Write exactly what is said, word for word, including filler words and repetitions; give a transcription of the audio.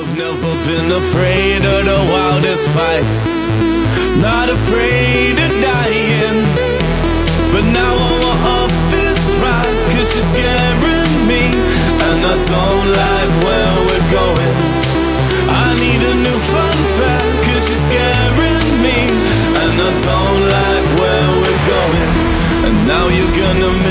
Never been afraid of the wildest fights, not afraid of dying. But now I want off this ride, cause you're scaring me, and I don't like where we're going. I need a new fun fact, cause you're scaring me, and I don't like where we're going. And now you're gonna